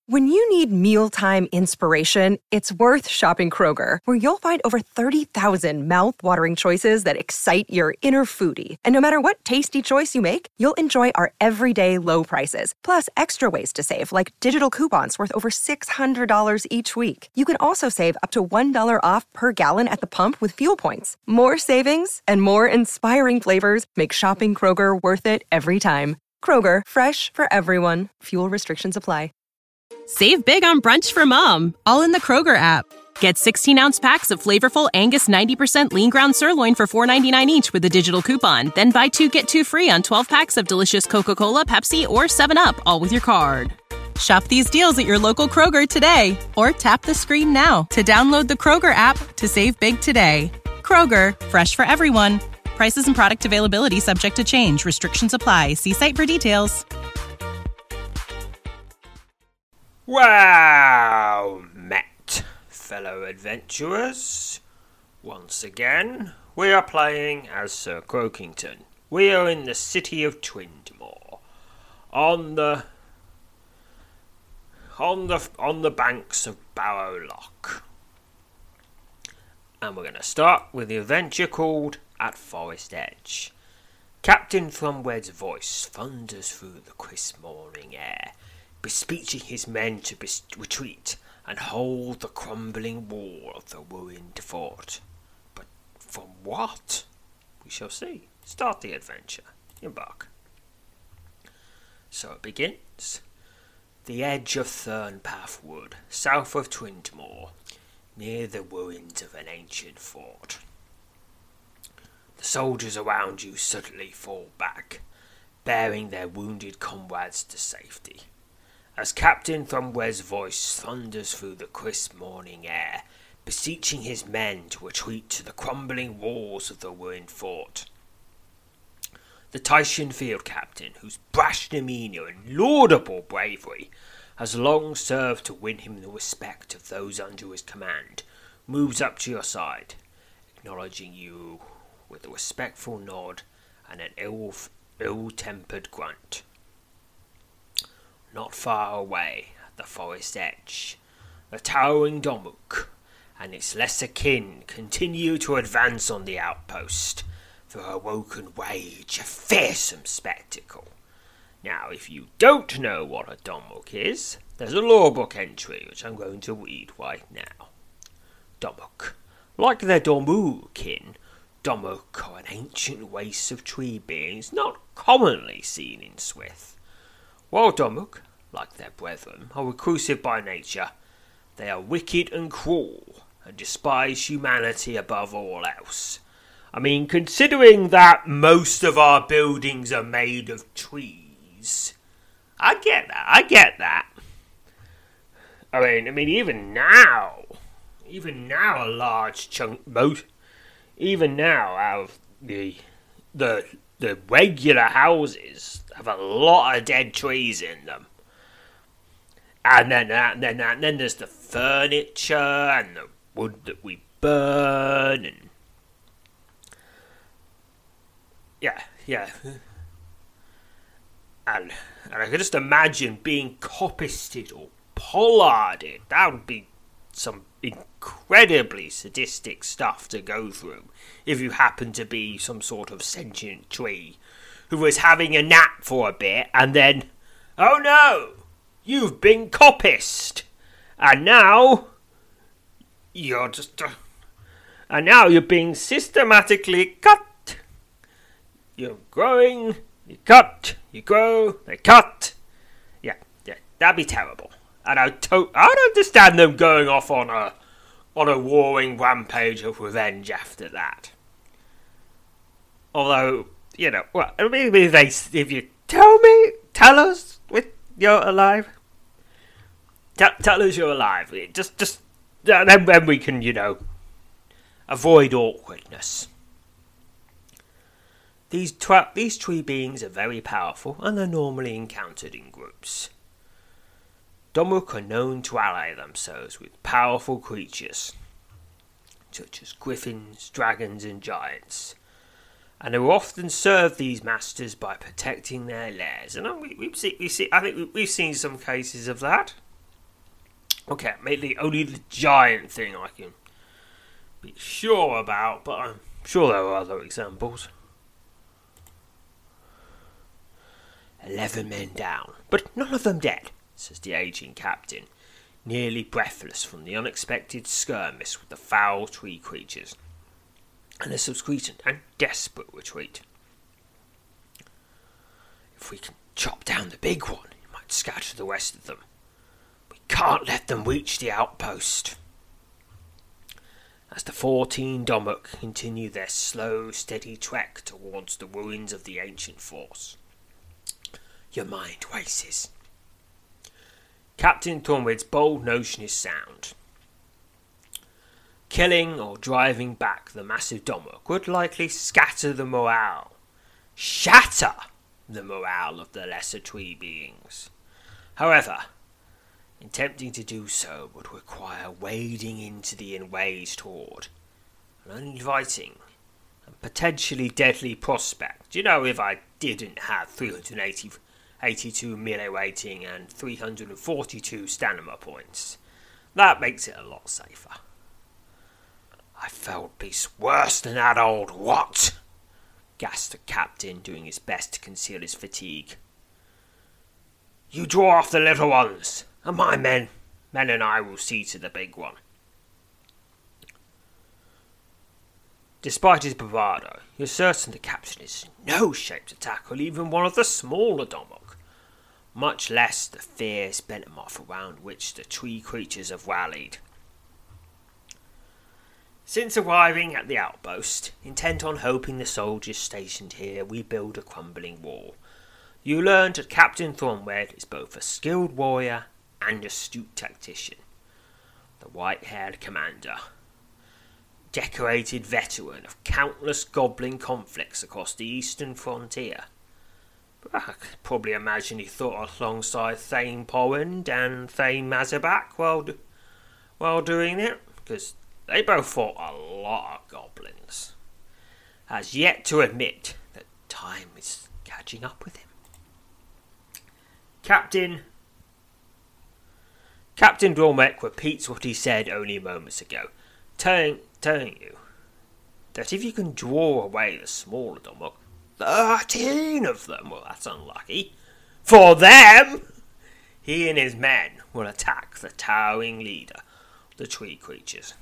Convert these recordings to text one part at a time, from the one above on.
When you need mealtime inspiration, it's worth shopping Kroger, where you'll find over 30,000 mouth-watering choices that excite your inner foodie. And no matter what tasty choice you make, you'll enjoy our everyday low prices, plus extra ways to save, like digital coupons worth over $600 each week. You can also save up to $1 off per gallon at the pump with fuel points. More savings and more inspiring flavors make shopping Kroger worth it every time. Kroger, fresh for everyone. Fuel restrictions apply. Save big on brunch for mom, all in the Kroger app. Get 16-ounce packs of flavorful Angus 90% lean ground sirloin for $4.99 each with a digital coupon. Then buy 2, get 2 free on 12 packs of delicious Coca-Cola, Pepsi, or 7-Up, all with your card. Shop these deals at your local Kroger today, or tap the screen now to download the Kroger app to save big today. Kroger, fresh for everyone. Prices and product availability subject to change. Restrictions apply. See site for details. Well met, fellow adventurers. Once again, we are playing as Sir Croakington. We are in the city of Twindmore, on the banks of Barrow Loch. And we're going to start with the adventure called At Forest Edge. Captain Thrumwed's voice thunders through the crisp morning air, beseeching his men to retreat and hold the crumbling wall of the ruined fort. But from what? We shall see. Start the adventure. Embark. So it begins. The edge of Thornpath Wood, south of Twindmore, near the ruins of an ancient fort. The soldiers around you suddenly fall back, bearing their wounded comrades to safety. As Captain Thrumwed's voice thunders through the crisp morning air, beseeching his men to retreat to the crumbling walls of the ruined fort. The Tycian field captain, whose brash demeanour and laudable bravery has long served to win him the respect of those under his command, moves up to your side, acknowledging you with a respectful nod and an ill-tempered grunt. Not far away, at the forest edge, the towering Domuk and its lesser kin continue to advance on the outpost, their awoken rage a fearsome spectacle. Now, if you don't know what a Domuk is, there's a lawbook entry which I'm going to read right now. Domuk. Like their Domu kin, Domuk are an ancient race of tree beings not commonly seen in Swith. While Domuk, like their brethren, are reclusive by nature, they are wicked and cruel, and despise humanity above all else. I mean, considering that most of our buildings are made of trees, I get that. I mean, even now, a large chunk, even now, out of the regular houses have a lot of dead trees in them. And then there's the furniture and the wood that we burn and yeah. And I can just imagine being coppisted or pollarded. That would be some incredibly sadistic stuff to go through if you happen to be some sort of sentient tree who was having a nap for a bit and then, oh no, you've been coppiced, and now you're being systematically cut. You're growing, you cut, you grow, they cut. Yeah, that'd be terrible. And I'd understand them going off on a warring rampage of revenge after that. Although, well, maybe if you tell us you're alive. Tell us you're alive. Just then we can, avoid awkwardness. These tree beings are very powerful and are normally encountered in groups. Domuk are known to ally themselves with powerful creatures, such as griffins, dragons, and giants, and who often serve these masters by protecting their lairs. And we've seen some cases of that. Okay, maybe only the giant thing I can be sure about, but I'm sure there are other examples. 11 men down, but none of them dead, says the aging captain, nearly breathless from the unexpected skirmish with the foul tree creatures, and a subsequent and desperate retreat. If we can chop down the big one, it might scatter the rest of them. We can't let them reach the outpost. As the 14 Domok continue their slow, steady trek towards the ruins of the ancient force, your mind races. Captain Thornwood's bold notion is sound. Killing or driving back the massive Domok would likely scatter the morale, shatter the morale of the lesser tree beings. However, attempting to do so would require wading into the enraged horde, an uninviting and potentially deadly prospect. You know, if I didn't have 382 melee rating and 342 stamina points, that makes it a lot safer. I felt beasts worse than that old what? Gasped the captain, doing his best to conceal his fatigue. You draw off the little ones, and my men and I will see to the big one. Despite his bravado, you're certain the captain is in no shape to tackle even one of the smaller Domok, much less the fierce behemoth around which the tree creatures have rallied. Since arriving at the outpost, intent on helping the soldiers stationed here rebuild a crumbling wall, you learned that Captain Thornwed is both a skilled warrior and astute tactician. The white-haired commander, decorated veteran of countless goblin conflicts across the eastern frontier. But I could probably imagine he thought alongside Thane Porrand and Thane Mazabak while doing it, because they both fought a lot of goblins. Has yet to admit that time is catching up with him. Captain Dormek repeats what he said only moments ago, telling you that if you can draw away the smaller Domok, 13 of them, well, that's unlucky. For them, he and his men will attack the towering leader, the tree creatures.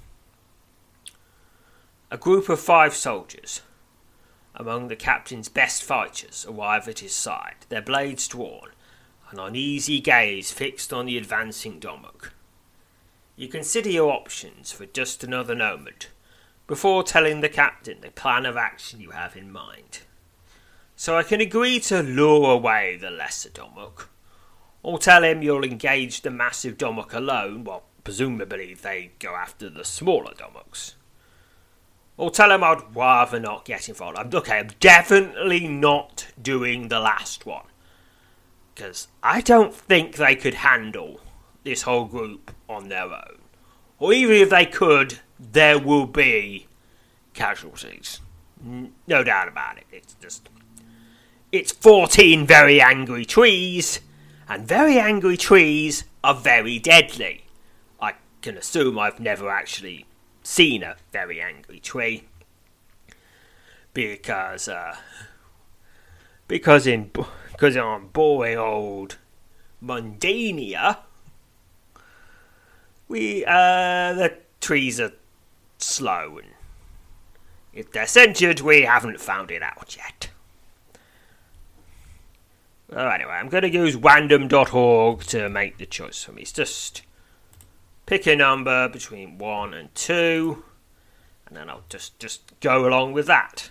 A group of 5 soldiers, among the captain's best fighters, arrive at his side, their blades drawn, an uneasy gaze fixed on the advancing Domok. You consider your options for just another moment, before telling the captain the plan of action you have in mind. So I can agree to lure away the lesser Domok, or tell him you'll engage the massive Domok alone, well, presumably they go after the smaller Domoks. Or tell him I'd rather not get involved. I'm definitely not doing the last one, because I don't think they could handle this whole group on their own. Or even if they could, there will be casualties. No doubt about it. It's 14 very angry trees, and very angry trees are very deadly. I can assume I've never actually seen a very angry tree, because on boring old Mundania, the trees are slow, and if they're sentient, we haven't found it out yet. Well, anyway, I'm going to use random.org to make the choice for me. It's just pick a number between 1 and 2, and then I'll just go along with that.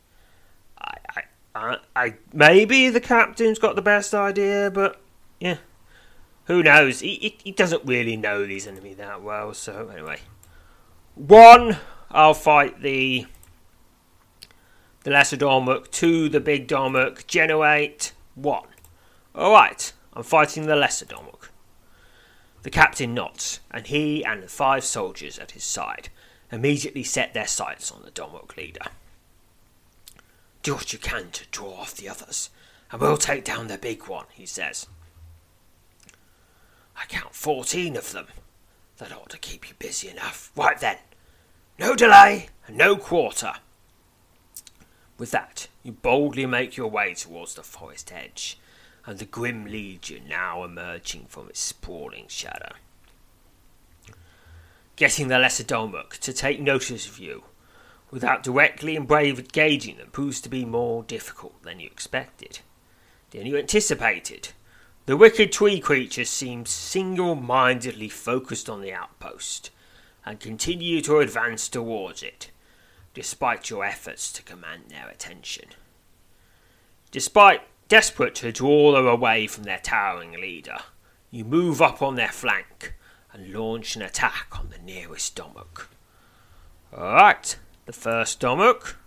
I maybe the captain's got the best idea, but yeah, who knows? He doesn't really know these enemies that well. So anyway, 1, I'll fight the lesser Domok. 2, the big Domok. Generate 1. All right, I'm fighting the lesser Domok. The captain nods, and he and the 5 soldiers at his side immediately set their sights on the Domok leader. Do what you can to draw off the others, and we'll take down the big one, he says. I count 14 of them, That ought to keep you busy enough. Right then, no delay and no quarter. With that, you boldly make your way towards the forest edge, and the grim legion now emerging from its sprawling shadow. Getting the Lesser Domuk to take notice of you without directly and brave engaging them proves to be more difficult than you expected, than you anticipated. The wicked tree creatures seem single-mindedly focused on the outpost and continue to advance towards it, despite your efforts to command their attention. Despite desperate to draw them away from their towering leader, you move up on their flank and launch an attack on the nearest Domuk. Alright, the first Domuk.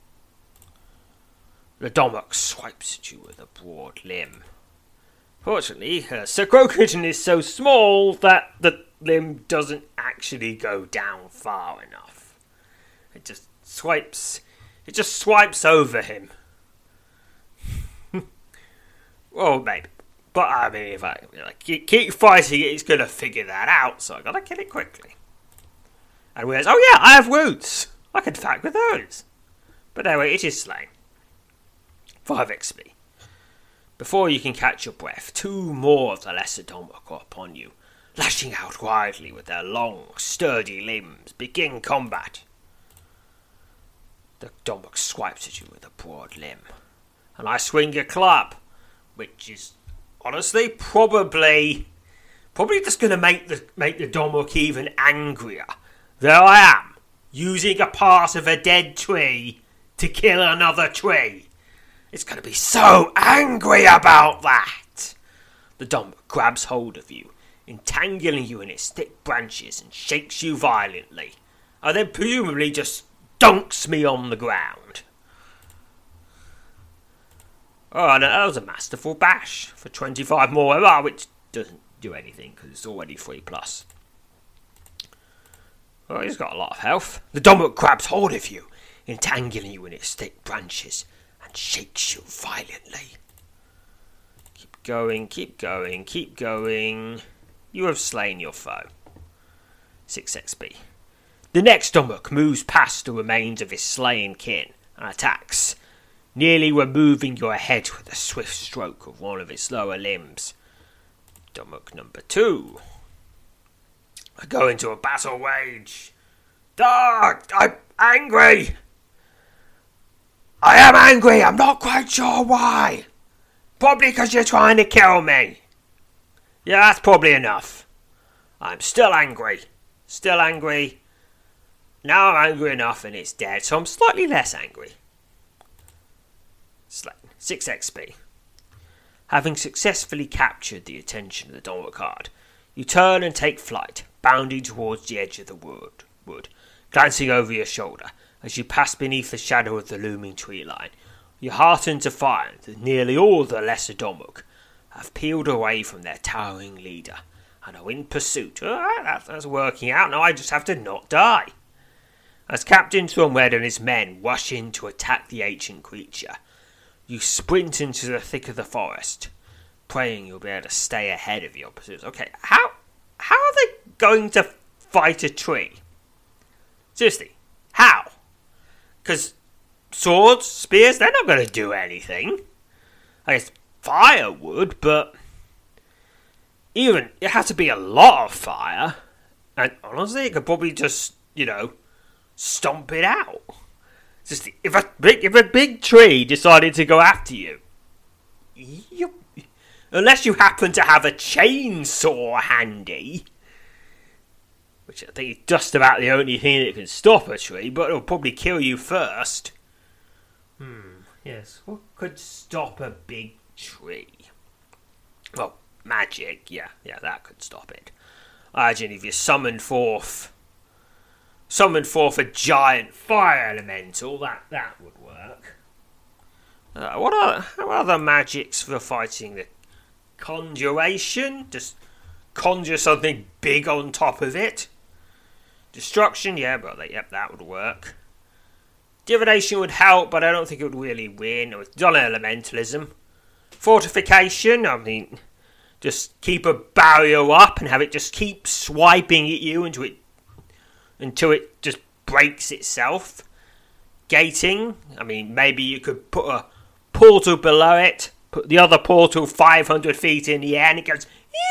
The Domuk swipes at you with a broad limb. Fortunately, Sir Crokerton is so small that the limb doesn't actually go down far enough. It just swipes over him. Well, maybe. But I mean, if I keep fighting it, it's going to figure that out, so I got to kill it quickly. And realize, oh yeah, I have wounds. I can attack with those. But anyway, it is slain. 5 XP. Before you can catch your breath, 2 more of the Lesser Domuk are upon you, lashing out wildly with their long, sturdy limbs. Begin combat. The Domuk swipes at you with a broad limb, and I swing a club, which is honestly probably just going to make the Domuk even angrier. There I am, using a part of a dead tree to kill another tree. It's going to be so angry about that. The Domuk grabs hold of you, entangling you in its thick branches and shakes you violently, and then presumably just dunks me on the ground. Oh, and that was a masterful bash for 25 more MR, which doesn't do anything because it's already 3+. Oh, he's got a lot of health. The Domuk grabs hold of you, entangling you in its thick branches, and shakes you violently. Keep going, keep going, keep going. You have slain your foe. 6 XP. The next Domuk moves past the remains of his slain kin and attacks, nearly removing your head with a swift stroke of one of its lower limbs. Domuk number 2. I go into a battle rage. I'm angry. I am angry. I'm not quite sure why. Probably because you're trying to kill me. Yeah, that's probably enough. I'm still angry. Still angry. Now I'm angry enough and it's dead, so I'm slightly less angry. 6 XP. Having successfully captured the attention of the Domuk card, you turn and take flight, bounding towards the edge of the wood, glancing over your shoulder. As you pass beneath the shadow of the looming tree line, you're heartened to find that nearly all the Lesser Domuk have peeled away from their towering leader and are in pursuit. Alright, that's working out. Now I just have to not die. As Captain Stormred and his men rush in to attack the ancient creature, you sprint into the thick of the forest, praying you'll be able to stay ahead of your pursuers. Okay, how are they going to fight a tree? Seriously, how? Because swords, spears, they're not going to do anything. I guess fire would, but even it has to be a lot of fire. And honestly, it could probably just, stomp it out. Just if a big tree decided to go after you, unless you happen to have a chainsaw handy, which I think is just about the only thing that can stop a tree, but it'll probably kill you first. Yes, what could stop a big tree? Well, magic, yeah, that could stop it. I imagine if you summoned forth a giant fire elemental, that would work. What are other magics for fighting the conjuration? Just conjure something big on top of it. Destruction, that would work. Divination would help, but I don't think it would really win. It's done elementalism. Fortification, just keep a barrier up and have it just keep swiping at you until it just breaks itself. Gating, I mean, maybe you could put a portal below it, put the other portal 500 feet in the air, and it goes...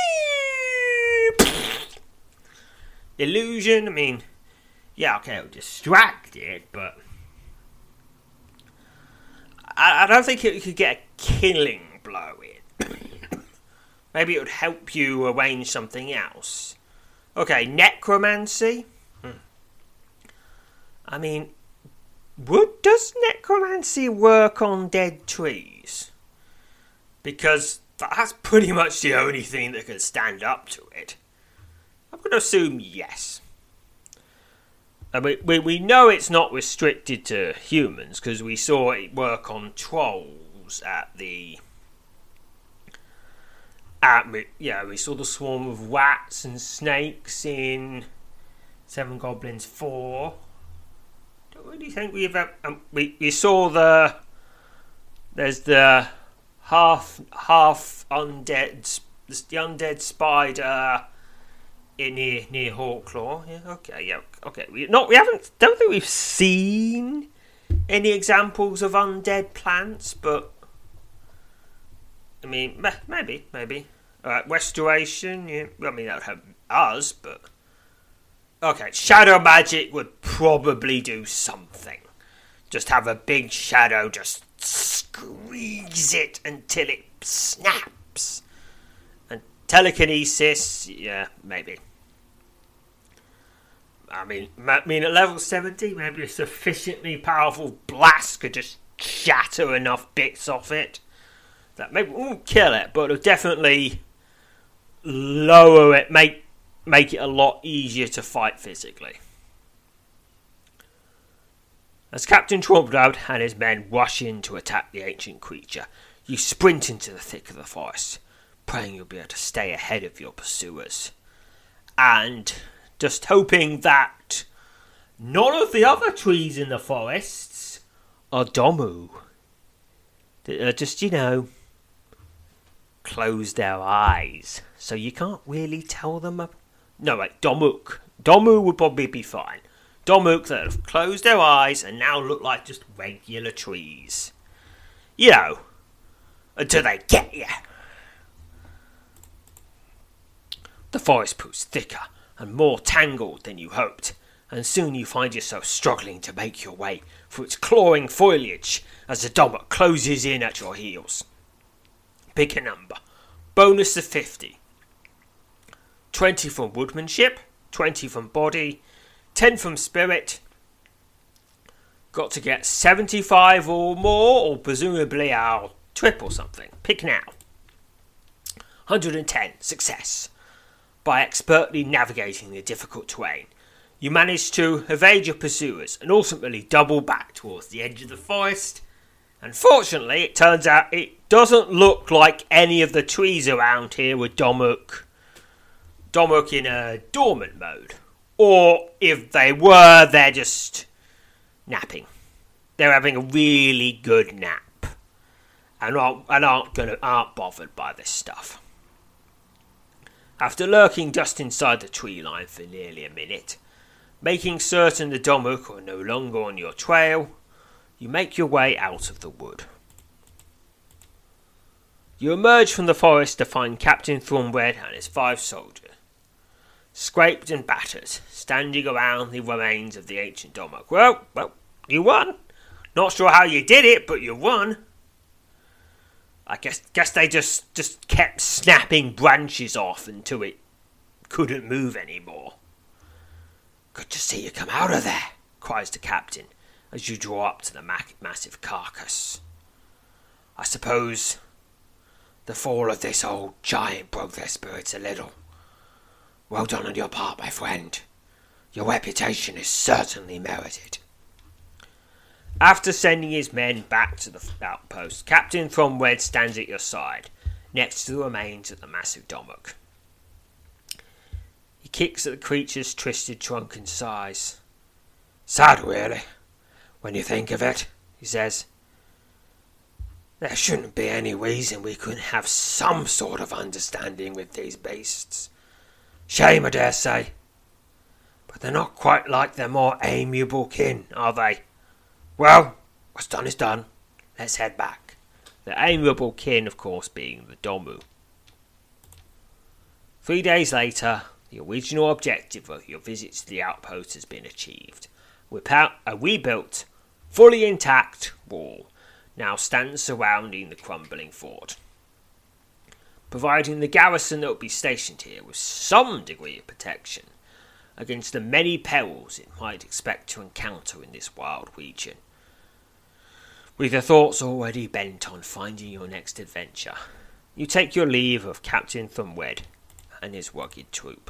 Illusion, I mean, yeah, okay, it'll distract it, but... I don't think it could get a killing blow in. Maybe it would help you arrange something else. Okay, necromancy. I mean, does necromancy work on dead trees? Because that's pretty much the only thing that can stand up to it. I'm going to assume yes. And we know it's not restricted to humans because we saw it work on trolls we saw the swarm of rats and snakes in Seven Goblins 4. Don't really think we ever... we saw there's the half undead... the undead spider... near Hawklaw. Yeah, okay. Don't think we've seen any examples of undead plants, but I mean, maybe. Restoration. Yeah, I mean that would help us, but okay. Shadow magic would probably do something. Just have a big shadow, just squeeze it until it snaps. Telekinesis, yeah, maybe. I mean, at level 70, maybe a sufficiently powerful blast could just shatter enough bits off it. That maybe won't kill it, but it'll definitely lower it, make it a lot easier to fight physically. As Captain Tromblad and his men rush in to attack the ancient creature, you sprint into the thick of the forest, praying you'll be able to stay ahead of your pursuers. And just hoping that none of the other trees in the forests are Domu. Just, close their eyes. So you can't really tell them... No, wait, Domuk. Domu would probably be fine. Domuk that have closed their eyes and now look like just regular trees. Until they get you. The forest proves thicker and more tangled than you hoped, and soon you find yourself struggling to make your way through its clawing foliage as the Domuk closes in at your heels. Pick a number. Bonus of 50. 20 from woodmanship, 20 from body, 10 from spirit. Got to get 75 or more, or presumably I'll triple something. Pick now. 110. Success. By expertly navigating the difficult terrain, you manage to evade your pursuers and ultimately double back towards the edge of the forest. Unfortunately, it turns out it doesn't look like any of the trees around here were Domuk in a dormant mode. Or if they were, they're just napping. They're having a really good nap and aren't bothered by this stuff. After lurking just inside the tree line for nearly a minute, making certain the Domuk are no longer on your trail, you make your way out of the wood. You emerge from the forest to find Captain Thornbread and his 5 soldiers, scraped and battered, standing around the remains of the ancient Domuk. Well, you won. Not sure how you did it, but you won. I guess they just kept snapping branches off until it couldn't move anymore. Good to see you come out of there, cries the captain as you draw up to the massive carcass. I suppose the fall of this old giant broke their spirits a little. Well done on your part, my friend. Your reputation is certainly merited. After sending his men back to the outpost, Captain Thornbread stands at your side, next to the remains of the massive Domuk. He kicks at the creature's twisted trunk and sighs. Sad, really, when you think of it, he says. There shouldn't be any reason we couldn't have some sort of understanding with these beasts. Shame, I dare say. But they're not quite like their more amiable kin, are they? Well, what's done is done. Let's head back. The amiable kin, of course, being the Domu. 3 days later, the original objective of your visit to the outpost has been achieved. A rebuilt, fully intact wall now stands surrounding the crumbling fort, providing the garrison that will be stationed here with some degree of protection against the many perils it might expect to encounter in this wild region. With your thoughts already bent on finding your next adventure, you take your leave of Captain Thumwed and his rugged troop.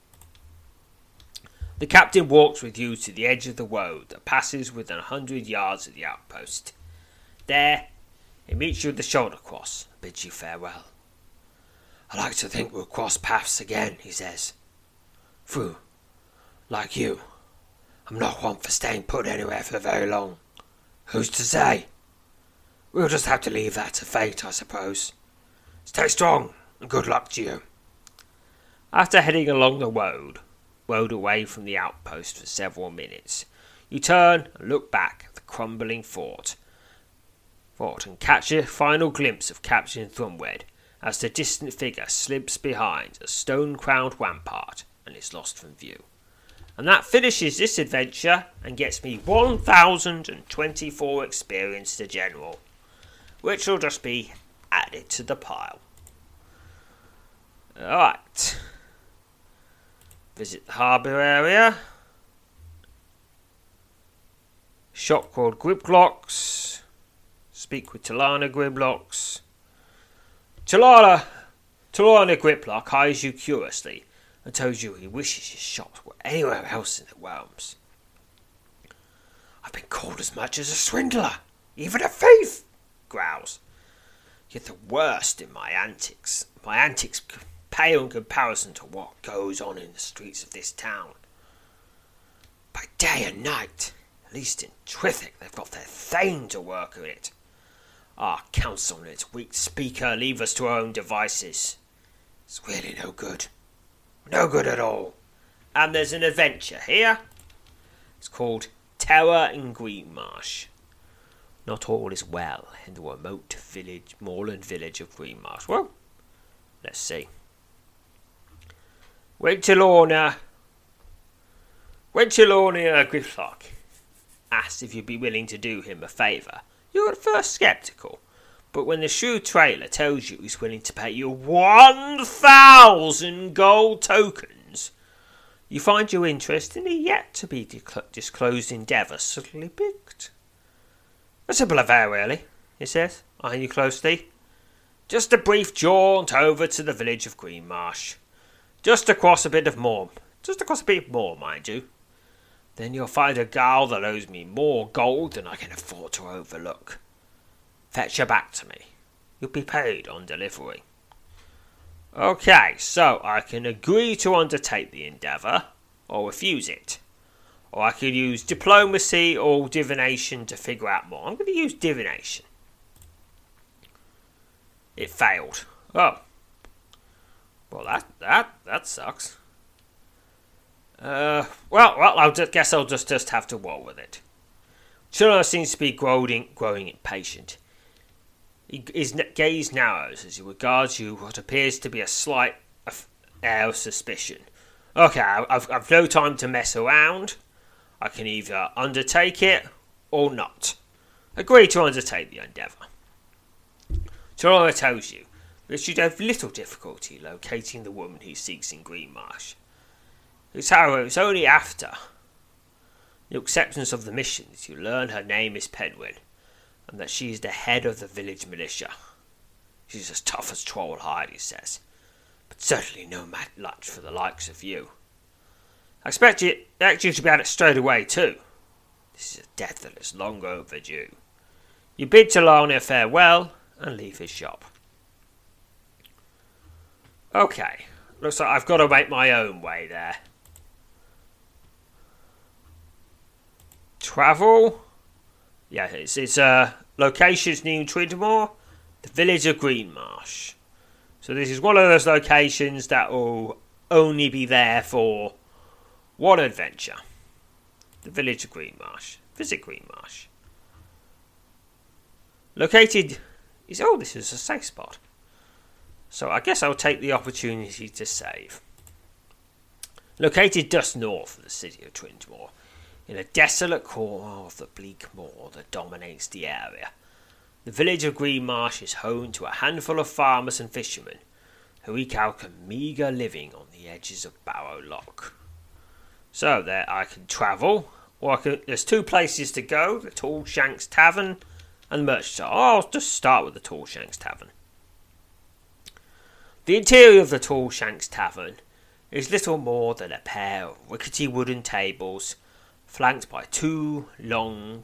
The captain walks with you to the edge of the road that passes within 100 yards of the outpost. There, he meets you at the shoulder cross and bids you farewell. I like to think we'll cross paths again, he says. Phew, like you, I'm not one for staying put anywhere for very long. Who's to say? We'll just have to leave that to fate, I suppose. Stay strong, and good luck to you. After heading along the road away from the outpost for several minutes, you turn and look back at the crumbling fort and catch a final glimpse of Captain Thumwed as the distant figure slips behind a stone-crowned rampart and is lost from view. And that finishes this adventure and gets me 1,024 experience to general, which will just be added to the pile. Alright. Visit the harbour area. Shop called Griblocks. Speak with Talana Griblocks. Talana Griplock eyes you curiously and tells you he wishes his shops were anywhere else in the realms. I've been called as much as a swindler, even a thief, growls. Yet the worst in my antics pale in comparison to what goes on in the streets of this town. By day and night, at least in Trithik, they've got their Thane to work with it. Our council and its weak speaker leave us to our own devices. It's really no good. No good at all. And there's an adventure here. It's called Terror in Greenmarsh. Not all is well in the remote moorland village of Greenmarsh. Well, let's see. Winterlorna Grifflock asked if you'd be willing to do him a favour. You're at first sceptical, but when the shrewd trailer tells you he's willing to pay you 1,000 gold tokens, you find your interest in a yet-to-be disclosed endeavour subtly piqued. A simple affair, really, he says, eyeing you closely. Just a brief jaunt over to the village of Greenmarsh. Just across a bit more, mind you. Then you'll find a gal that owes me more gold than I can afford to overlook. Fetch her back to me. You'll be paid on delivery. Okay, so I can agree to undertake the endeavour, or refuse it. Or I could use diplomacy or divination to figure out more. I'm going to use divination. It failed. Oh. Well, that sucks. Well, I guess I'll just have to roll with it. Chilla seems to be growing impatient. His gaze narrows as he regards you what appears to be a slight air of suspicion. Okay, I've no time to mess around. I can either undertake it or not. Agree to undertake the endeavour. Chilla tells you that you'd have little difficulty locating the woman he seeks in Greenmarsh. However, it's only after the acceptance of the mission that you learn her name is Penwyn, and that she is the head of the village militia. She's as tough as Trollhide, he says, but certainly no match for the likes of you. I expect you to be at it straight away, too. This is a death that is long overdue. You bid Talana farewell and leave his shop. Okay, looks like I've got to make my own way there. Travel? Yeah, it's locations New Tridmore, the village of Greenmarsh. So this is one of those locations that will only be there for one adventure. The village of Greenmarsh. Visit Greenmarsh. Located is... Oh, this is a safe spot. So I guess I'll take the opportunity to save. Located just north of the city of Twinsmoor, in a desolate corner of the bleak moor that dominates the area, the village of Greenmarsh is home to a handful of farmers and fishermen who eke out a meagre living on the edges of Barrow Loch. So there I can travel, or there's two places to go, the Tall Shanks Tavern and the Merchant Hall. I'll just start with the Tall Shanks Tavern. The interior of the Tall Shanks Tavern is little more than a pair of rickety wooden tables flanked by two long,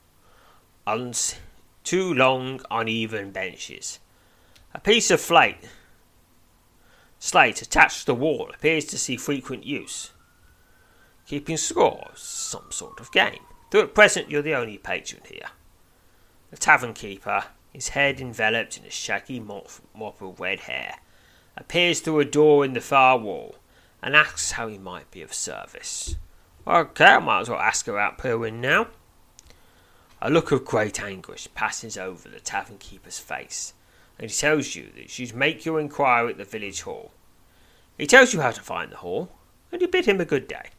uneven benches. A piece of slate attached to the wall appears to see frequent use. Keeping score is some sort of game, though at present you're the only patron here. The tavern keeper, his head enveloped in a shaggy mop of red hair, appears through a door in the far wall and asks how he might be of service. Okay, I might as well ask about Pyrwin now. A look of great anguish passes over the tavern keeper's face, and he tells you that you should make your inquiry at the village hall. He tells you how to find the hall, and you bid him a good day.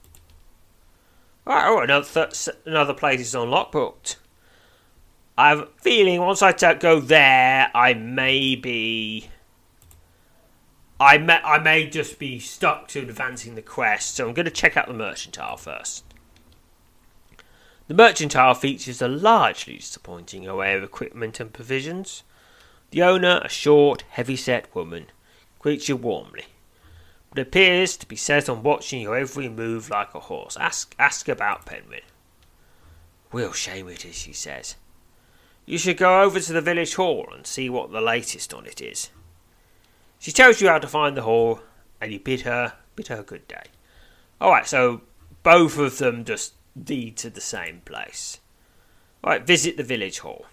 Another place is unlocked. I have a feeling once I go there, I may just be stuck to advancing the quest, so I'm going to check out the Merchantile first. The Merchantile features a largely disappointing array of equipment and provisions. The owner, a short, heavy-set woman, greets you warmly, but appears to be set on watching your every move like a horse. Ask about Penryn. Real shame it is, she says. You should go over to the village hall and see what the latest on it is. She tells you how to find the hall, and you bid her a good day. Alright, so both of them just lead to the same place. Alright, visit the village hall.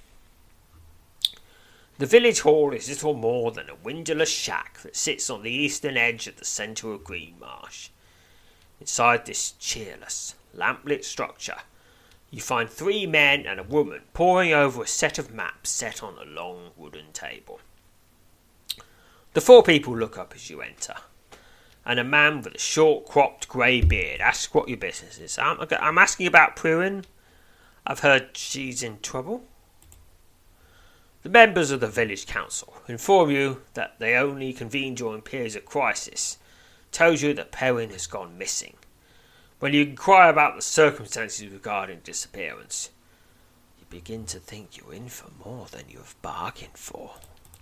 The village hall is little more than a windowless shack that sits on the eastern edge of the centre of Greenmarsh. Inside this cheerless, lamplit structure, you find 3 men and a woman poring over a set of maps set on a long wooden table. The 4 people look up as you enter, and a man with a short cropped grey beard asks what your business is. I'm asking about Pyrwin. I've heard she's in trouble. The members of the village council inform you that they only convene during periods of crisis, tells you that Pyrwin has gone missing. When you inquire about the circumstances regarding disappearance, you begin to think you're in for more than you have bargained for.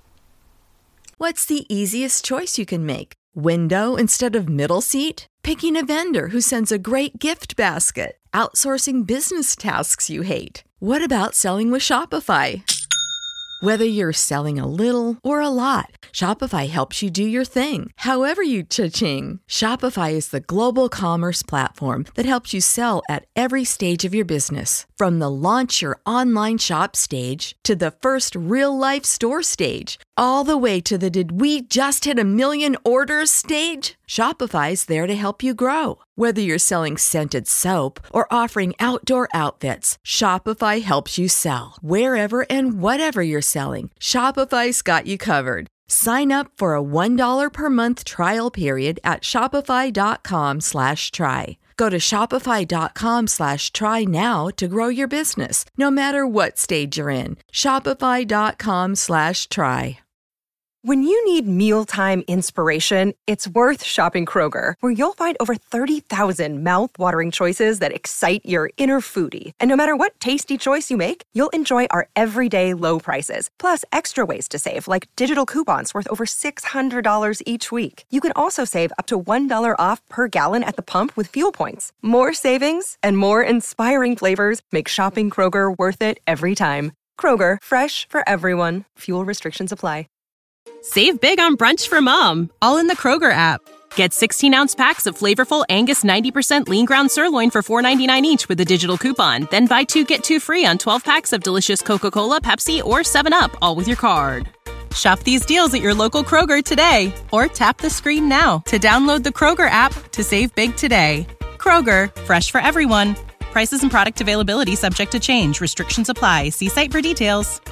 What's the easiest choice you can make? Window instead of middle seat? Picking a vendor who sends a great gift basket? Outsourcing business tasks you hate? What about selling with Shopify? Whether you're selling a little or a lot, Shopify helps you do your thing, however you cha-ching. Shopify is the global commerce platform that helps you sell at every stage of your business. From the launch your online shop stage to the first real-life store stage, all the way to the did we just hit 1 million orders stage. Shopify's there to help you grow. Whether you're selling scented soap or offering outdoor outfits, Shopify helps you sell. Wherever and whatever you're selling, Shopify's got you covered. Sign up for a $1 per month trial period at shopify.com/try. Go to shopify.com/try now to grow your business, no matter what stage you're in. Shopify.com/try. When you need mealtime inspiration, it's worth shopping Kroger, where you'll find over 30,000 mouth-watering choices that excite your inner foodie. And no matter what tasty choice you make, you'll enjoy our everyday low prices, plus extra ways to save, like digital coupons worth over $600 each week. You can also save up to $1 off per gallon at the pump with fuel points. More savings and more inspiring flavors make shopping Kroger worth it every time. Kroger, fresh for everyone. Fuel restrictions apply. Save big on brunch for mom, all in the Kroger app. Get 16-ounce packs of flavorful Angus 90% lean ground sirloin for $4.99 each with a digital coupon. Then buy 2, get 2 free on 12 packs of delicious Coca-Cola, Pepsi, or 7-Up, all with your card. Shop these deals at your local Kroger today, or tap the screen now to download the Kroger app to save big today. Kroger, fresh for everyone. Prices and product availability subject to change. Restrictions apply. See site for details.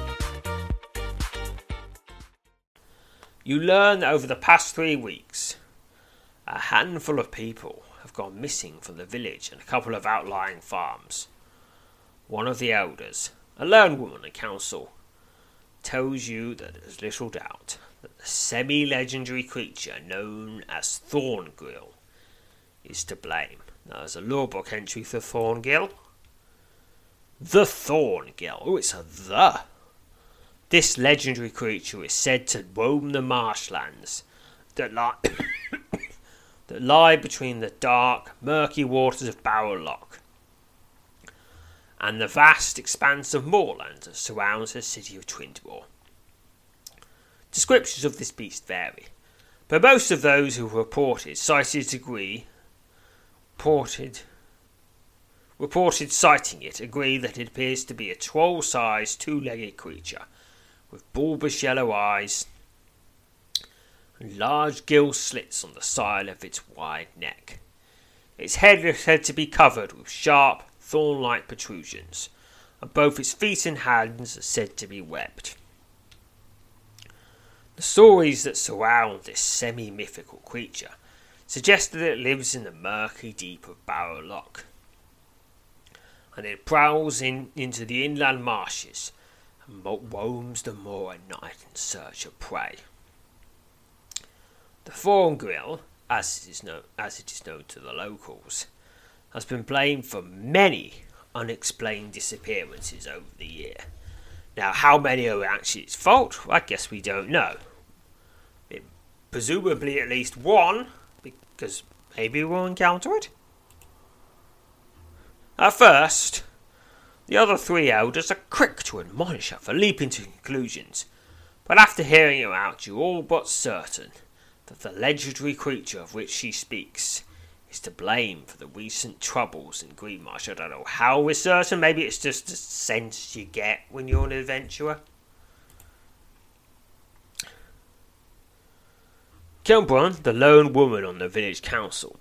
You learn that over the past 3 weeks, a handful of people have gone missing from the village and a couple of outlying farms. One of the elders, a lone woman in council, tells you that there's little doubt that the semi-legendary creature known as Thorngill is to blame. Now, there's a lawbook entry for Thorngill. The Thorngill. Oh, it's a the. This legendary creature is said to roam the marshlands that lie, that lie between the dark, murky waters of Barrowlock and the vast expanse of moorland that surrounds the city of Twindmore. Descriptions of this beast vary, but most of those who reported citing it agree that it appears to be a troll-sized, two-legged creature with bulbous yellow eyes and large gill slits on the side of its wide neck. Its head is said to be covered with sharp, thorn-like protrusions, and both its feet and hands are said to be webbed. The stories that surround this semi-mythical creature suggest that it lives in the murky deep of Barrowlock, and it prowls into the inland marshes and roams the moor at night in search of prey. The Thorngill, as it is known to the locals, has been blamed for many unexplained disappearances over the year. Now, how many are actually its fault? I guess we don't know. Presumably at least one, because maybe we'll encounter it. At first, the other 3 elders are quick to admonish her for leaping to conclusions, but after hearing her out, you're all but certain that the legendary creature of which she speaks is to blame for the recent troubles in Greenmarsh. I don't know how we're certain. Maybe it's just a sense you get when you're an adventurer. Kilbrun, the lone woman on the village council,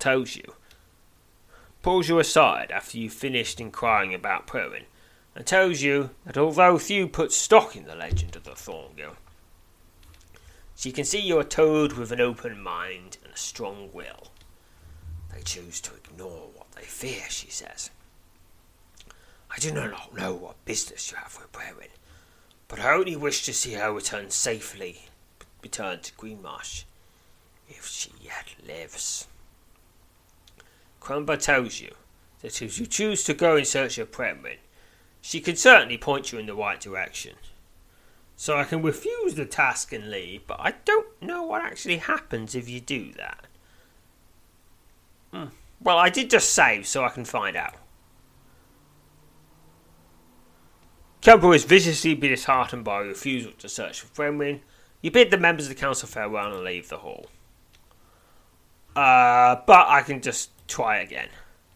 pulls you aside after you've finished inquiring about Perrin, and tells you that although few put stock in the legend of the Thorngill, she can see you're a toad with an open mind and a strong will. They choose to ignore what they fear, she says. I do not know what business you have with Perrin, but I only wish to see her return to Greenmarsh, if she yet lives. Crumba tells you that if you choose to go in search of Perrin, she can certainly point you in the right direction. So I can refuse the task and leave, but I don't know what actually happens if you do that. Well, I did just save, so I can find out. Kemper is viciously disheartened by a refusal to search for Brenwyn. You bid the members of the council farewell and leave the hall. But I can just try again.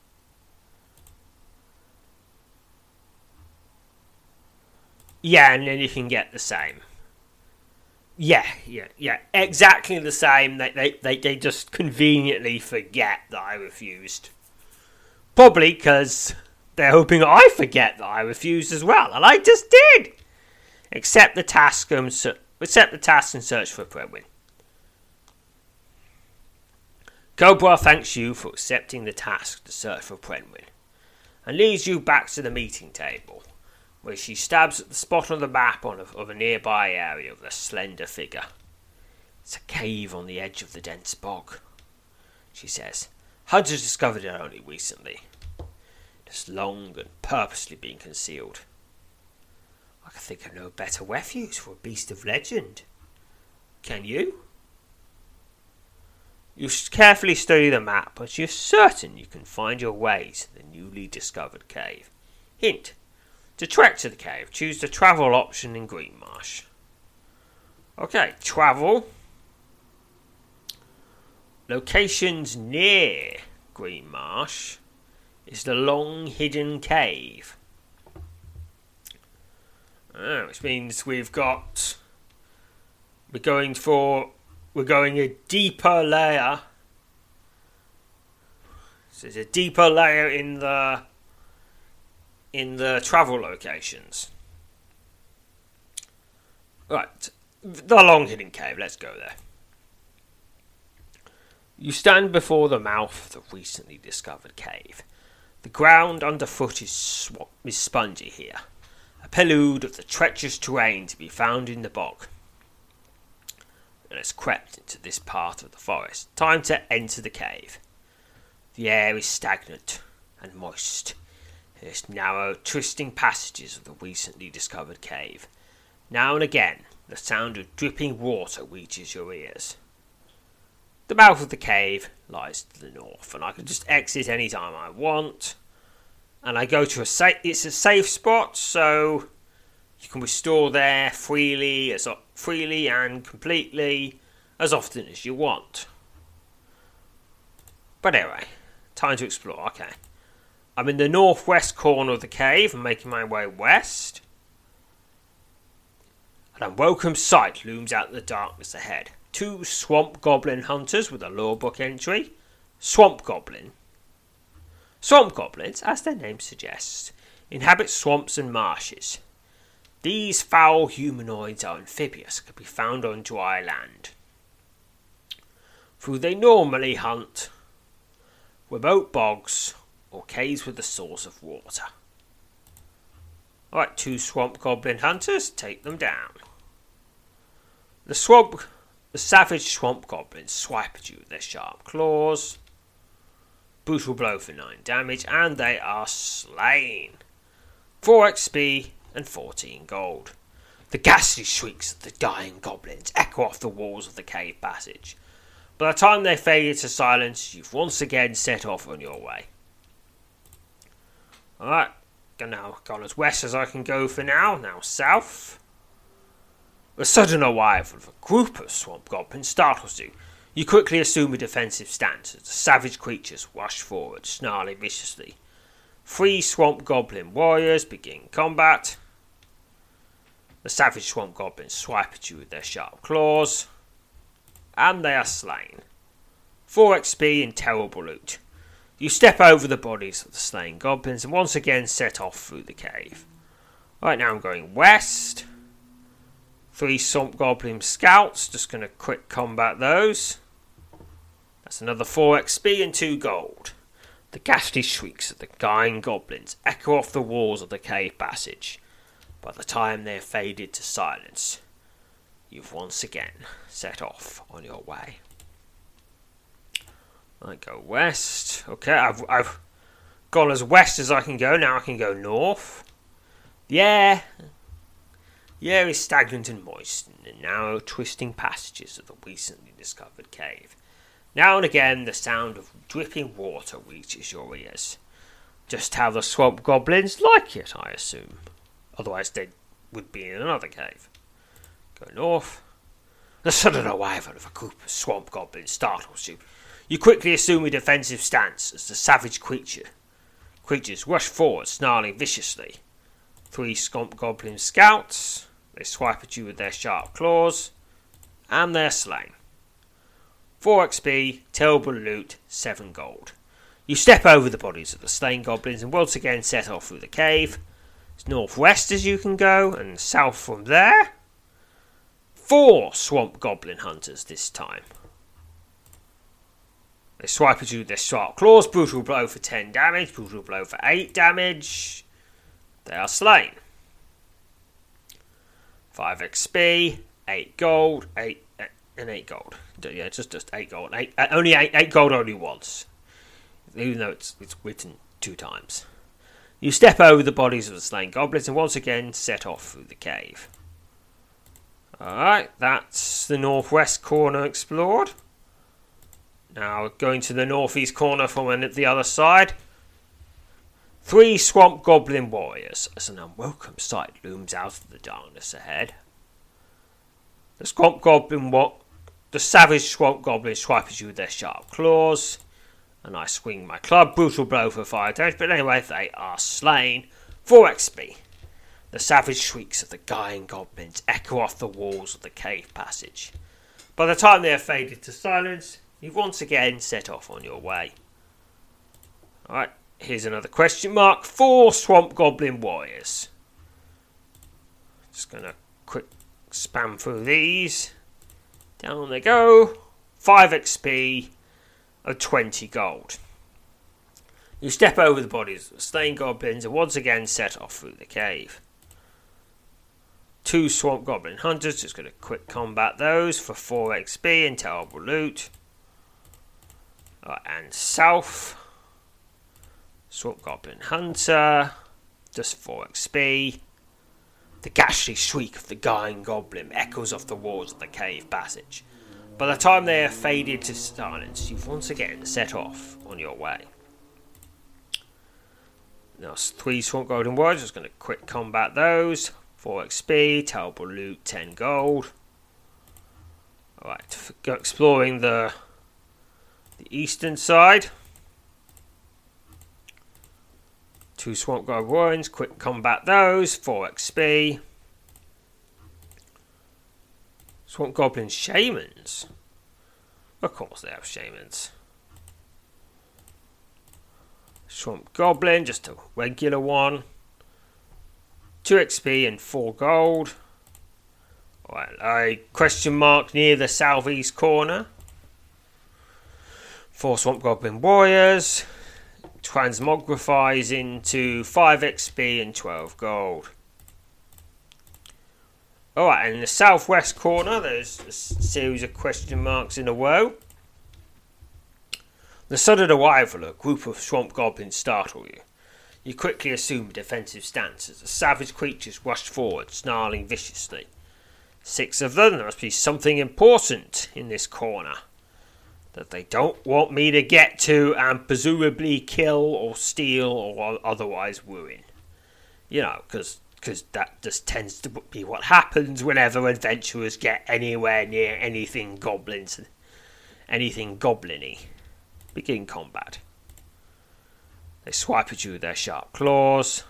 Yeah, and then you can get the same. Yeah, exactly the same. They just conveniently forget that I refused. Probably because they're hoping I forget that I refused as well, and I just did. Accept the task and search for Brenwyn. Cobra thanks you for accepting the task to search for Brenwyn, and leads you back to the meeting table, where she stabs at the spot on the map of a nearby area with a slender figure. It's a cave on the edge of the dense bog, she says. Hunters discovered it only recently. It's long and purposely been concealed. I can think of no better refuge for a beast of legend. Can you? You carefully study the map, but you're certain you can find your way to the newly discovered cave. Hint: to trek to the cave, choose the travel option in Greenmarsh. Okay, travel. Locations near Greenmarsh is the long hidden cave. Which means we've got We're going a deeper layer. So there's a deeper layer in the travel locations. Right, the Long Hidden Cave, let's go there. You stand before the mouth of the recently discovered cave. The ground underfoot is spongy here, a prelude of the treacherous terrain to be found in the bog. And it's crept into this part of the forest. Time to enter the cave. The air is stagnant and moist. There's narrow, twisting passages of the recently discovered cave. Now and again, the sound of dripping water reaches your ears. The mouth of the cave lies to the north, and I can just exit any time I want. And I go to it's a safe spot, so you can restore there freely and completely as often as you want. But anyway, time to explore. Okay, I'm in the northwest corner of the cave and making my way west. An unwelcome sight looms out in the darkness ahead. 2 swamp goblin hunters with a lore book entry. Swamp goblin. Swamp goblins, as their name suggests, inhabit swamps and marshes. These foul humanoids are amphibious, can be found on dry land. For they normally hunt remote bogs or caves with a source of water. Alright, 2 swamp goblin hunters, take them down. The savage swamp goblins swipe at you with their sharp claws. Brutal blow for 9 damage, and they are slain. 4 XP and 14 gold. The ghastly shrieks of the dying goblins echo off the walls of the cave passage. By the time they fade into silence, you've once again set off on your way. Alright, now gone as west as I can go for now. Now south. The sudden arrival of a group of swamp goblins startles you. You quickly assume a defensive stance as the savage creatures rush forward, snarling viciously. 3 swamp goblin warriors begin combat. The savage swamp goblins swipe at you with their sharp claws, and they are slain. 4 XP and terrible loot. You step over the bodies of the slain goblins and once again set off through the cave. Right now I'm going west. 3 swamp goblin scouts, just going to quick combat those. That's another 4 XP and 2 gold. The ghastly shrieks of the dying goblins echo off the walls of the cave passage. By the time they have faded to silence, you've once again set off on your way. I go west. Okay, I've gone as west as I can go. Now I can go north. The air is stagnant and moist in the narrow, twisting passages of the recently discovered cave. Now and again, the sound of dripping water reaches your ears. Just how the swamp goblins like it, I assume. Otherwise, they would be in another cave. Go north. The sudden arrival of a group of swamp goblins startles you. You quickly assume a defensive stance as the savage creatures rush forward, snarling viciously. 3 swamp goblin scouts. They swipe at you with their sharp claws, and they're slain. 4 XP, terrible loot, 7 gold. You step over the bodies of the slain goblins and once again set off through the cave. As northwest as you can go, and south from there. 4 swamp goblin hunters this time. They swipe at you with their sharp claws. Brutal blow for 10 damage. Brutal blow for 8 damage. They are slain. 5 XP, 8 gold, 8 gold. Yeah, just 8 gold. Only 8 gold only once. Even though it's written 2 times. You step over the bodies of the slain goblins and once again set off through the cave. Alright, that's the northwest corner explored. Now going to the northeast corner from the other side. 3 swamp goblin warriors as an unwelcome sight looms out of the darkness ahead. The savage swamp goblins swipe at you with their sharp claws, and I swing my club. Brutal blow for 5 damage, but anyway, they are slain. 4 XP. The savage shrieks of the guying goblins echo off the walls of the cave passage. By the time they have faded to silence, you've once again set off on your way. Alright, here's another question mark. 4 swamp goblin warriors. Just going to quick spam through these. Down they go. 5 XP and 20 gold. You step over the bodies of the slain goblins and once again set off through the cave. 2 swamp goblin hunters, just going to quick combat those for 4 XP and terrible loot. And south, swamp goblin hunter, just 4 XP. The ghastly shriek of the guying goblin echoes off the walls of the cave passage. By the time they have faded to silence, you've once again set off on your way. Now 3 swamp golden warriors, just going to quick combat those. 4 XP, terrible loot, 10 gold. Alright, go exploring the eastern side. 2 swamp goblin warriors, quick combat those. 4 XP. Swamp goblin shamans. Of course they have shamans. Swamp goblin, just a regular one. 2 XP and 4 gold. Alright, a question mark near the southeast corner. 4 swamp goblin warriors. Transmogrifies into 5 XP and 12 gold. Alright, and in the southwest corner, there's a series of question marks in a row. The sudden arrival of a group of swamp goblins startle you. You quickly assume a defensive stance as the savage creatures rush forward, snarling viciously. 6 of them. There must be something important in this corner that they don't want me to get to and presumably kill or steal or otherwise ruin. You know, because that just tends to be what happens whenever adventurers get anywhere near anything goblins, anything goblin-y. Begin combat. They swipe at you with their sharp claws.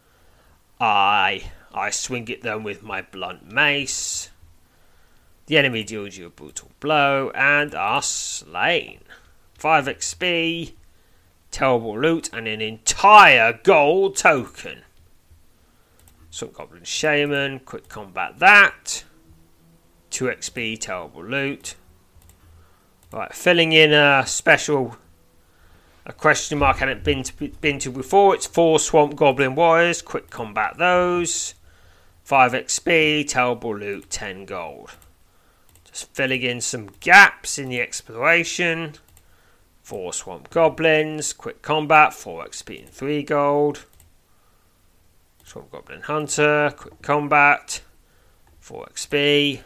I swing at them with my blunt mace. The enemy deals you a brutal blow and are slain. 5 XP, terrible loot, and an entire gold token. Swamp goblin shaman, quick combat that. 2 XP, terrible loot. Right, filling in a question mark I hadn't been to before. It's 4 swamp goblin warriors. Quick combat those. 5 XP, terrible loot, 10 gold. Just filling in some gaps in the exploration. 4 swamp goblins. Quick combat, 4 XP and 3 gold. Swamp goblin hunter. Quick combat, 4 XP.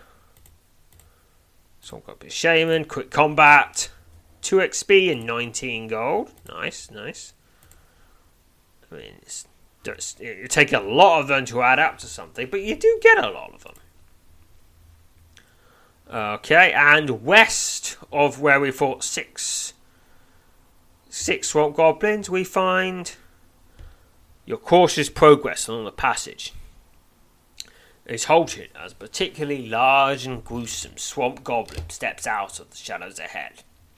Swamp goblin shaman. Quick combat, 2 XP and 19 gold. Nice, nice. I mean, it take a lot of them to add up to something, but you do get a lot of them. Okay, and west of where we fought 6 swamp goblins, we find your cautious progress along the passage is halted as a particularly large and gruesome swamp goblin steps out of the shadows ahead.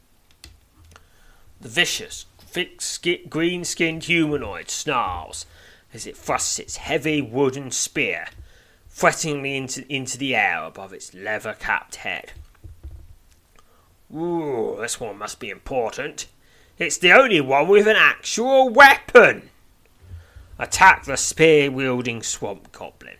The vicious, green-skinned humanoid snarls as it thrusts its heavy wooden spear threateningly into the air above its leather-capped head. Ooh, this one must be important. It's the only one with an actual weapon. Attack the spear-wielding swamp goblin.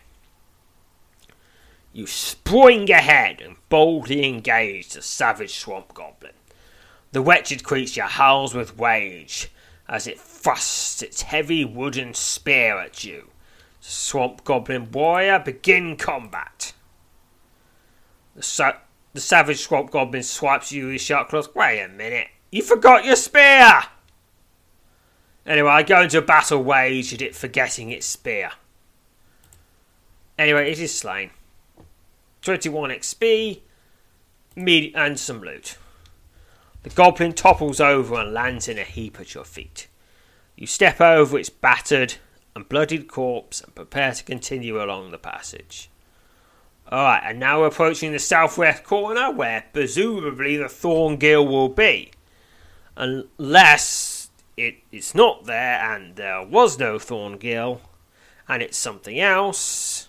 You spring ahead and boldly engage the savage swamp goblin. The wretched creature howls with rage as it thrusts its heavy wooden spear at you. Swamp goblin warrior, begin combat. The savage swamp goblin swipes you with his sharp claws. Wait a minute, you forgot your spear! Anyway, I go into a battle waged at it forgetting its spear. Anyway, it is slain. 21 XP, and some loot. The goblin topples over and lands in a heap at your feet. You step over its battered and bloodied corpse and prepare to continue along the passage. Alright, and now we're approaching the southwest corner where presumably the Thorngill will be. Unless it's not there and there was no Thorngill and it's something else.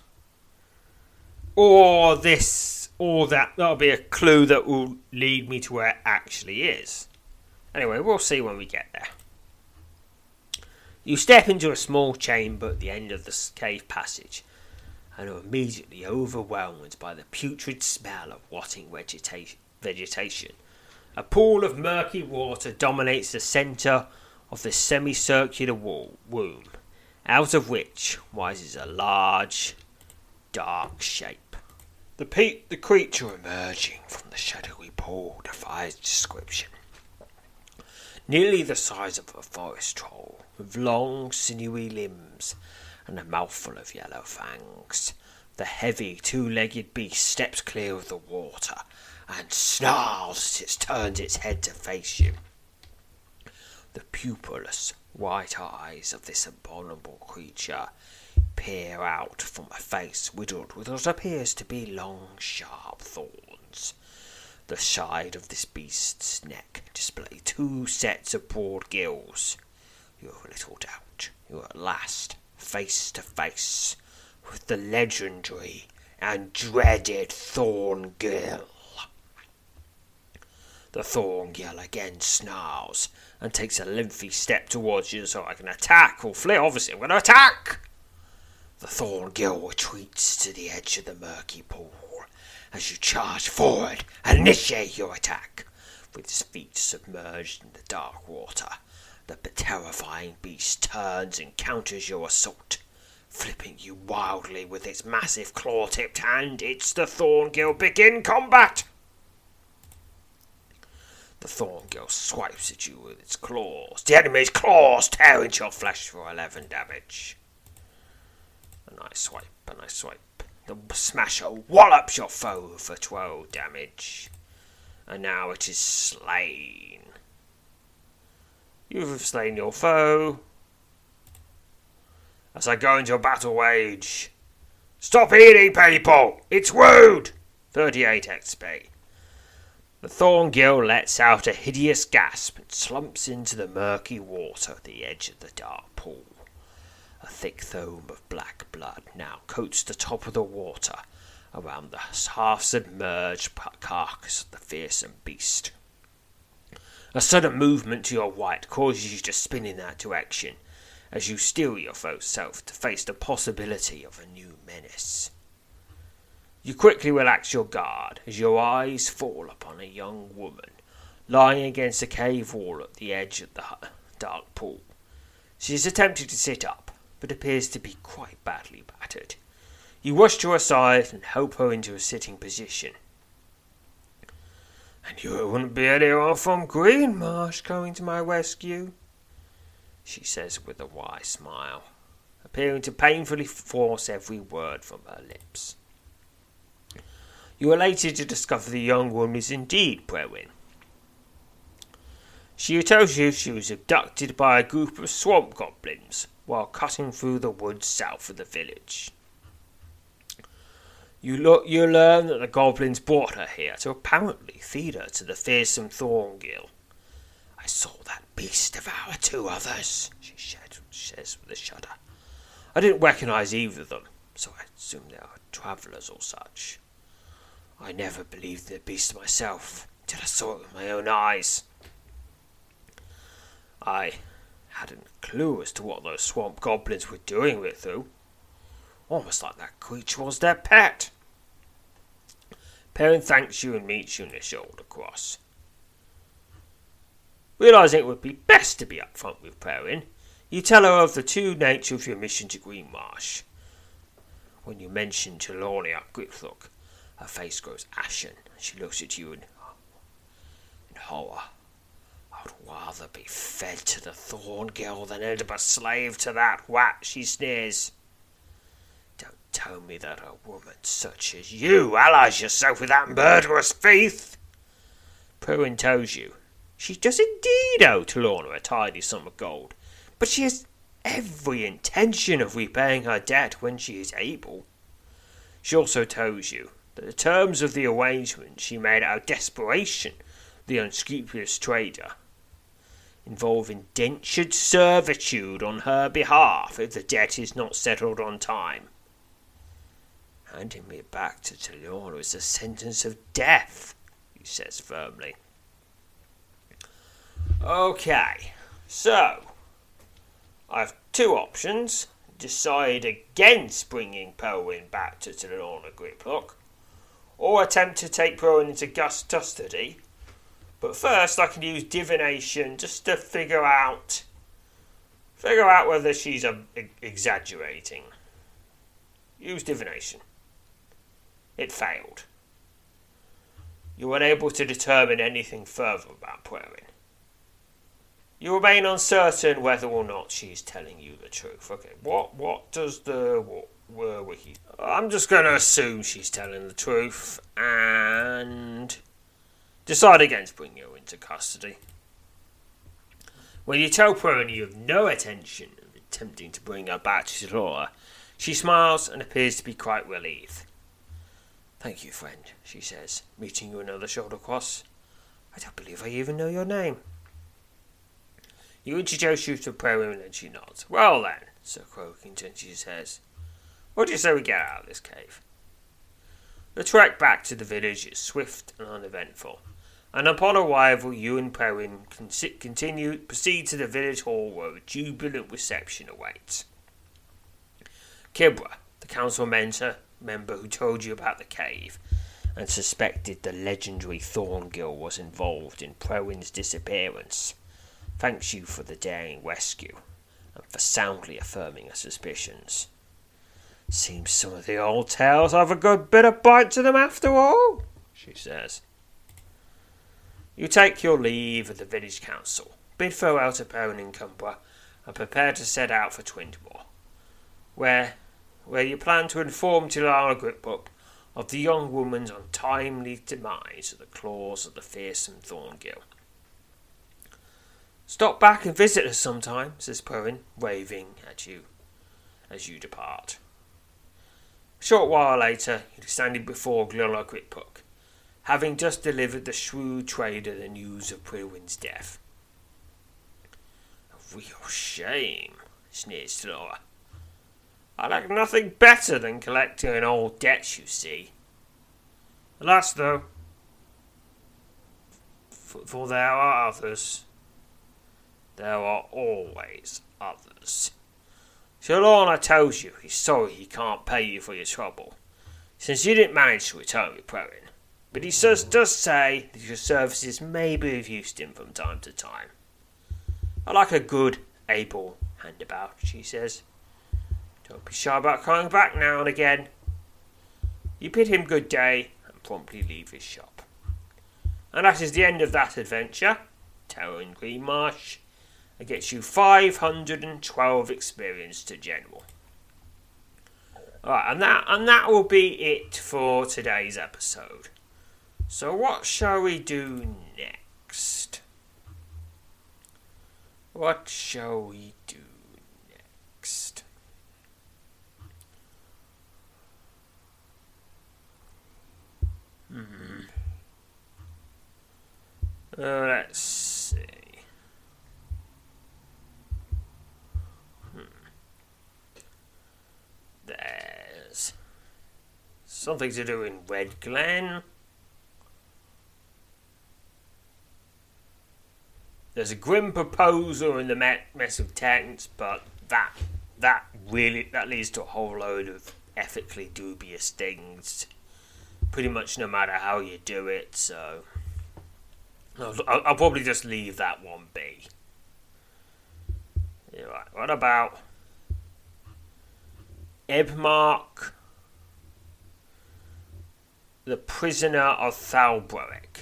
Or that'll be a clue that will lead me to where it actually is. Anyway, we'll see when we get there. You step into a small chamber at the end of the cave passage and are immediately overwhelmed by the putrid smell of rotting vegetation. A pool of murky water dominates the centre of this semicircular womb, out of which rises a large, dark shape. The creature emerging from the shadowy pool defies description. Nearly the size of a forest troll, with long, sinewy limbs and a mouthful of yellow fangs, the heavy, two-legged beast steps clear of the water and snarls as it turns its head to face you. The pupilless, white eyes of this abominable creature peer out from a face riddled with what appears to be long, sharp thorns. The side of this beast's neck display two sets of broad gills. You have little doubt you are at last face to face with the legendary and dreaded Thorngill. The Thorngill again snarls and takes a lengthy step towards you so I can attack or flee. Obviously, I'm going to attack! The Thorngill retreats to the edge of the murky pool as you charge forward and initiate your attack. With its feet submerged in the dark water, the terrifying beast turns and counters your assault, flipping you wildly with its massive claw-tipped hand. It's the Thorngill. Begin combat! The Thorngill swipes at you with its claws. The enemy's claws tear into your flesh for 11 damage. And I swipe. The smasher wallops your foe for 12 damage. And now it is slain. You have slain your foe. As I go into a battle wage. Stop eating, people! It's rude! 38 XP. The Thorngill lets out a hideous gasp and slumps into the murky water at the edge of the dark pool. A thick foam of black blood now coats the top of the water around the half-submerged carcass of the fearsome beast. A sudden movement to your right causes you to spin in that direction as you steel your foe's self to face the possibility of a new menace. You quickly relax your guard as your eyes fall upon a young woman lying against a cave wall at the edge of the dark pool. She is attempting to sit up, but appears to be quite badly battered. You rush to her side and help her into a sitting position. And you wouldn't be anyone from Greenmarsh coming to my rescue, she says with a wry smile, appearing to painfully force every word from her lips. You are elated to discover the young woman is indeed Brewin. She tells you she was abducted by a group of swamp goblins while cutting through the woods south of the village. You learn that the goblins brought her here to apparently feed her to the fearsome Thorngill. I saw that beast devour 2 others, she says with a shudder. I didn't recognise either of them, so I assumed they are travellers or such. I never believed the beast myself until I saw it with my own eyes. I hadn't a clue as to what those swamp goblins were doing with it, though. Almost like that creature was their pet. Perrin thanks you and meets you in the shoulder cross. Realising it would be best to be upfront with Perrin, you tell her of the true nature of your mission to Greenmarsh. When you mention Trelawney Griphook, her face grows ashen and she looks at you in horror. I'd rather be fed to the Thorngill than end up a slave to that rat, she sneers. Don't tell me that a woman such as you allies yourself with that murderous thief. Perrin tells you she does indeed owe Trelawney a tidy sum of gold, but she has every intention of repaying her debt when she is able. She also tells you that the terms of the arrangement she made out of desperation, the unscrupulous trader, involve indentured servitude on her behalf if the debt is not settled on time. Handing me back to Teleora is a sentence of death, he says firmly. Okay, so I have two options. Decide against bringing Perwyn back to Teleora Griplock, or attempt to take Perwyn into custody. But first I can use divination just to figure out whether she's exaggerating. Use divination. It failed. You were unable to determine anything further about Perwyn. You remain uncertain whether or not she's telling you the truth. Okay, what does the wiki... I'm just going to assume she's telling the truth and decide against bringing her into custody. When you tell Perwyn you have no intention of attempting to bring her back to Teleora, she smiles and appears to be quite relieved. Thank you, friend, she says, meeting you another shoulder cross. I don't believe I even know your name. You introduce you to Perwyn and she nods. Well then, Sir Croakington, she says, what do you say we get out of this cave? The trek back to the village is swift and uneventful, and upon arrival you and Perwyn proceed to the village hall where a jubilant reception awaits. Kibra, the council member who told you about the cave and suspected the legendary Thorngill was involved in Perwyn's disappearance, thanks you for the daring rescue and for soundly affirming her suspicions. Seems some of the old tales have a good bit of bite to them after all, she says. You take your leave of the village council, bid farewell to Perwyn and Cumbra, and prepare to set out for Twindmore, where you plan to inform Teleora Griplock of the young woman's untimely demise at the claws of the fearsome Thorngill. Stop back and visit us sometime, says Perwyn, waving at you as you depart. A short while later, you're standing before Teleora Griplock, having just delivered the shrewd trader the news of Perwyn's death. A real shame, sneers Teleora. I like nothing better than collecting an old debt, you see. Alas, though, for there are others. There are always others. Sir Lorna tells you he's sorry he can't pay you for your trouble, since you didn't manage to return with Perwyn, but he does say that your services may be of use to him from time to time. I like a good, able handabout, she says. Don't be shy about coming back now and again. You bid him good day and promptly leave his shop. And that is the end of that adventure. Terror in Greenmarsh. It gets you 512 experience to general. Alright, and that will be it for today's episode. So what shall we do next? What shall we do next? Let's see. There's something to do in Red Glen. There's a grim proposal in the mess of tents, but that leads to a whole load of ethically dubious things. Pretty much no matter how you do it, so I'll probably just leave that one be. Right, what about Ebmark, the prisoner of Thalbroric?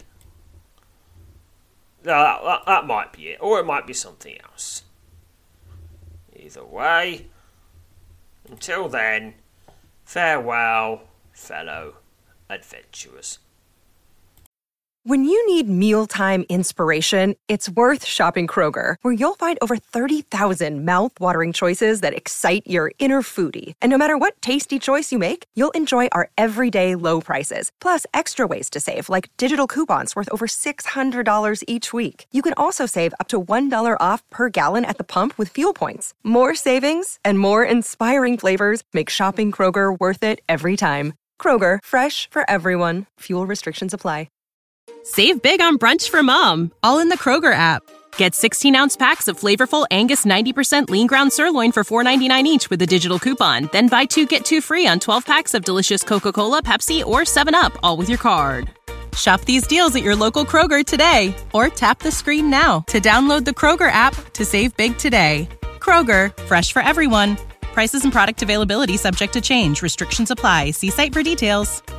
That might be it, or it might be something else. Either way, until then, farewell, fellow adventurers. When you need mealtime inspiration, it's worth shopping Kroger, where you'll find over 30,000 mouth-watering choices that excite your inner foodie. And no matter what tasty choice you make, you'll enjoy our everyday low prices, plus extra ways to save, like digital coupons worth over $600 each week. You can also save up to $1 off per gallon at the pump with fuel points. More savings and more inspiring flavors make shopping Kroger worth it every time. Kroger, fresh for everyone. Fuel restrictions apply. Save big on brunch for mom, all in the Kroger app. Get 16-ounce packs of flavorful Angus 90% lean ground sirloin for $4.99 each with a digital coupon. Then buy 2, get 2 free on 12 packs of delicious Coca-Cola, Pepsi, or 7-Up, all with your card. Shop these deals at your local Kroger today, or tap the screen now to download the Kroger app to save big today. Kroger, fresh for everyone. Prices and product availability subject to change. Restrictions apply. See site for details.